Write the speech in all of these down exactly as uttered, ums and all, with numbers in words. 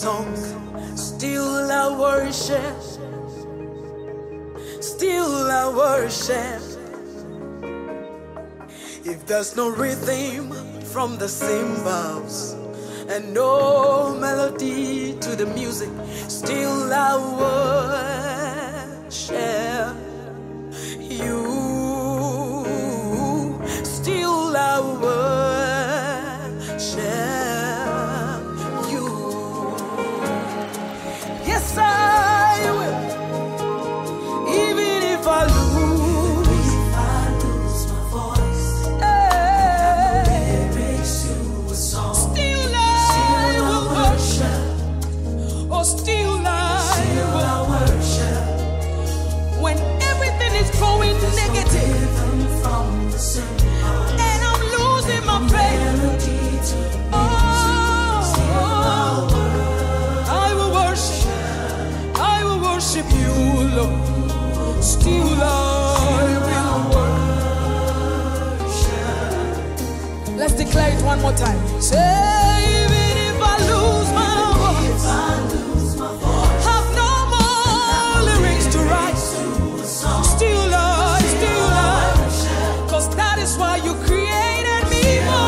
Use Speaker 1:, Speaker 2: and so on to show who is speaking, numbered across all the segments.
Speaker 1: song, still I worship, still I worship. If there's no rhythm from the cymbals and no melody to the music, still I worship you. Still I worship you. Yes, I will. Even if I lose, if I lose my voice, hey, lyrics to a song, still I, still will I worship. Oh, still I, still will I worship. When everything is going negative, from the same and I'm losing my faith. Oh, I will worship, I will worship you, Lord. Still I will worship. Let's declare it one more time. Say, even if I lose my voice, have no more lyrics to write, still I, still I, cause that is why you created me.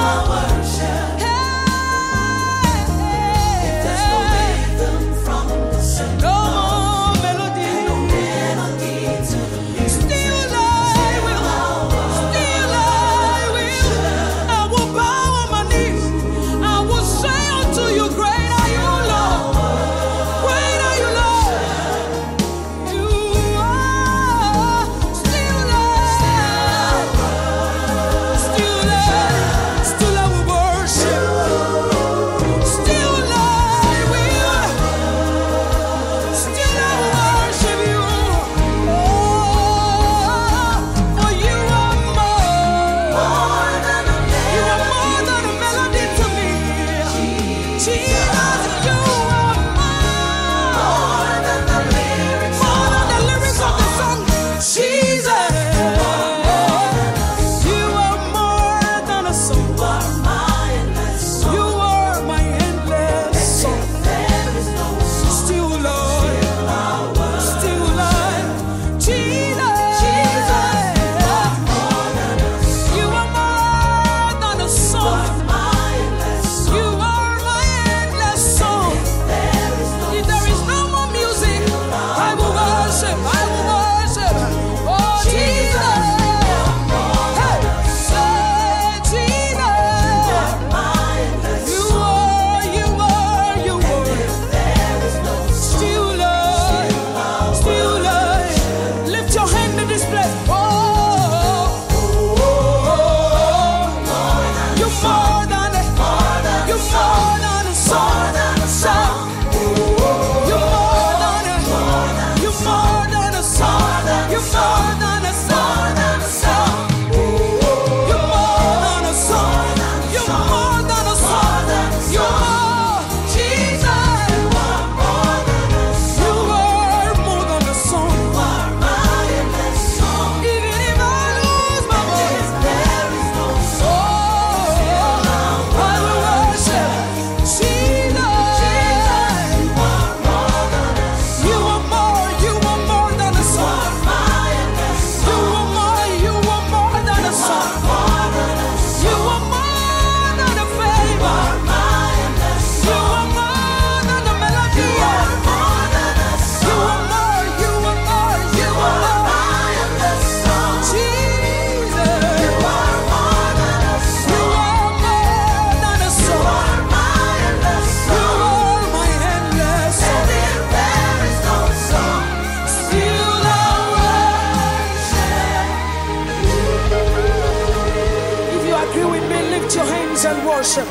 Speaker 1: And worship.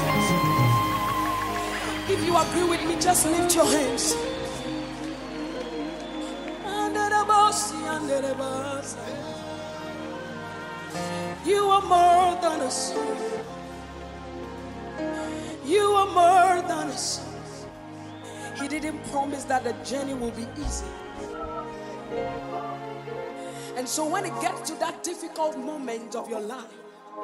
Speaker 1: If you agree with me, just lift your hands. You are more than a song. You are more than a song. He didn't promise that the journey will be easy. And so when it gets to that difficult moment of your life,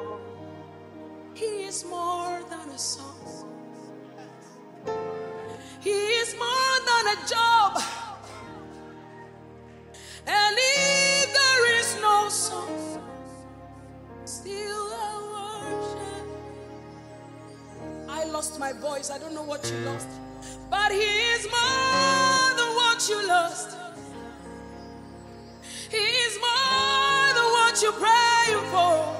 Speaker 1: He is more than a song. He is more than a job. And if there is no song, still I worship. I lost my voice. I don't know what you lost. But He is more than what you lost. He is more than what you pray for.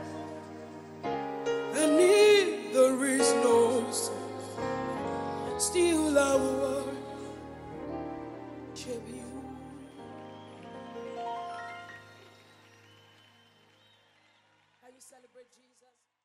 Speaker 1: And if there is no song, still I will worship you. How you celebrate Jesus?